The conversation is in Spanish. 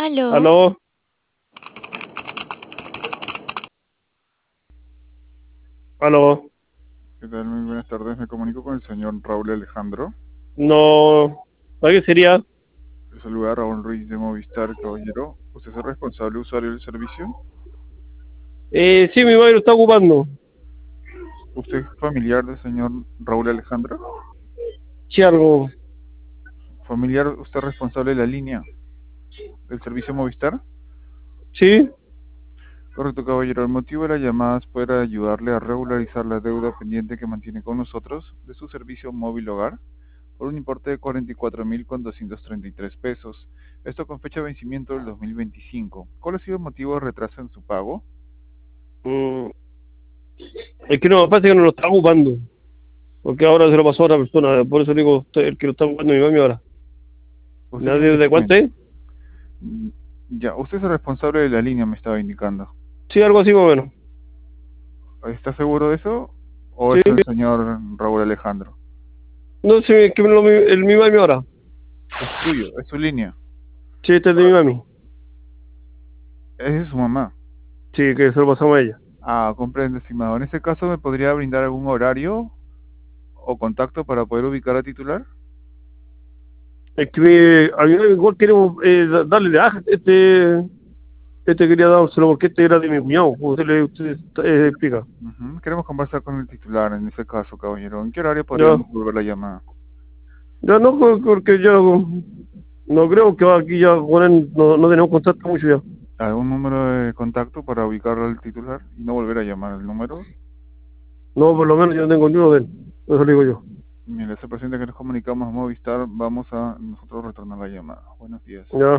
Aló, Aló, aló. ¿Qué tal? Muy buenas tardes. Me comunico con el señor Raúl Alejandro. No, ¿para qué sería? Le saluda Raúl Ruiz de Movistar, caballero. ¿Usted es el responsable usuario del servicio? Sí, mi madre lo está ocupando. ¿Usted es familiar del señor Raúl Alejandro? Sí, algo. ¿Familiar, usted es responsable de la línea del servicio Movistar? Sí, Correcto, caballero. El motivo de la llamada es poder ayudarle a regularizar la deuda pendiente que mantiene con nosotros de su servicio móvil hogar por un importe de 44.233 pesos. Esto con fecha de vencimiento del 2025. ¿Cuál ha sido el motivo de retraso en su pago? mm, es que no, parece que no lo está ocupando. Porque ahora se lo pasó a otra persona. Por eso digo, el que lo está ocupando es mi mami ahora. Usted es ¿Nadie el de cuánto es? Mm, Ya, usted es el responsable de la línea, me estaba indicando. Sí, algo así más o menos. ¿Está seguro de eso? ¿O Sí, es el señor Raúl Alejandro? no sé, es que mi mami ahora. Es suyo, es su línea. Sí, este es de mi mami. Es de su mamá. Sí, que se lo pasamos a ella. Ah, comprende, estimado. En ese caso, ¿me podría brindar algún horario o contacto para poder ubicar a titular? Es que a mi mami igual queremos darle de baja. Este quería dárselo porque este era de mi cuñado. Usted explica. Ujú. Queremos conversar con el titular en ese caso, caballero. ¿En qué horario Ya, podríamos volver la llamada? ya no, porque ya no creo que aquí ya con él no tenemos contacto mucho ya. ¿Algún número de contacto para ubicar al titular y no volver a llamar el número? No, por lo menos yo no tengo ni uno de él. Eso le digo yo. Mire, ese paciente que nos comunicamos a Movistar, vamos a nosotros retornar la llamada. Buenos días. Ya.